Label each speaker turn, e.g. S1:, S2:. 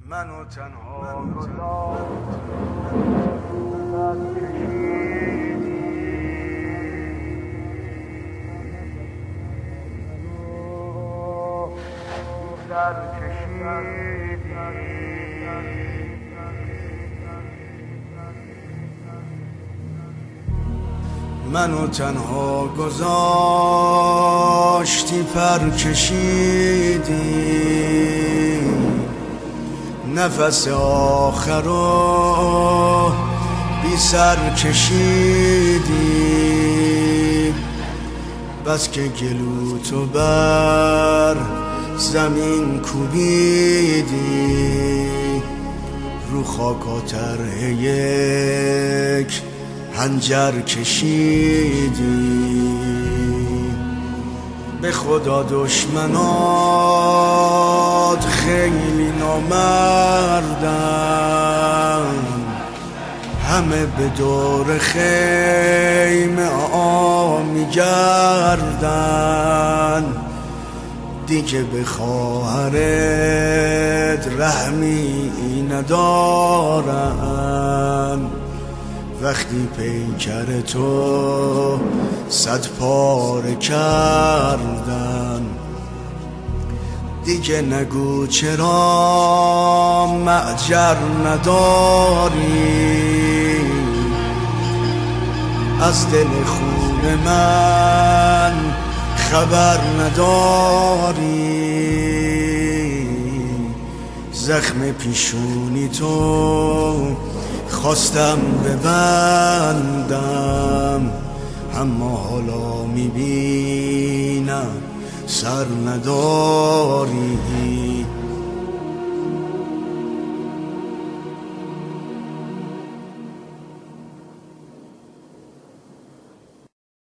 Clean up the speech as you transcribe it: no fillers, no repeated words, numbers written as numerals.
S1: منو تنها منو تنها گذاشتی پر کشیدی نفس آخر رو بی سر کشیدی بس که گلو تو بر زمین کوبیدی رو خاکاتر یک هنجر کشیدی به خدا دشمنات خیلی نامردن همه به دور خیمه میگردن دیگه به خواهرت رحمی ندارن وقتی پیکر تو 100 پاره کردن دیگه نگو چرا معجر نداری از دل خون من خبر نداری زخم پیشونی تو خواستم ببندم اما حالا میبینم سر نداری